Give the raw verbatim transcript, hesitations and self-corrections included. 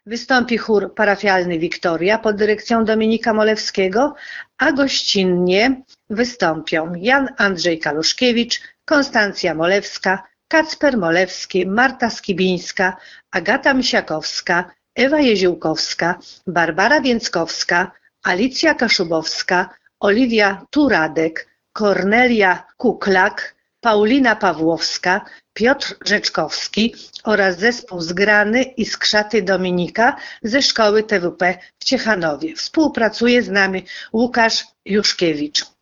Wystąpi chór parafialny Wiktoria pod dyrekcją Dominika Molewskiego, a gościnnie wystąpią Jan Andrzej Kaluszkiewicz, Konstancja Molewska, Kacper Molewski, Marta Skibińska, Agata Misiakowska, Ewa Jeziółkowska, Barbara Więckowska, Alicja Kaszubowska, Oliwia Turadek, Kornelia Kuklak, Paulina Pawłowska, Piotr Rzeczkowski oraz zespół zgrany i skrzaty Dominika ze szkoły T W P w Ciechanowie. Współpracuje z nami Łukasz Juszkiewicz.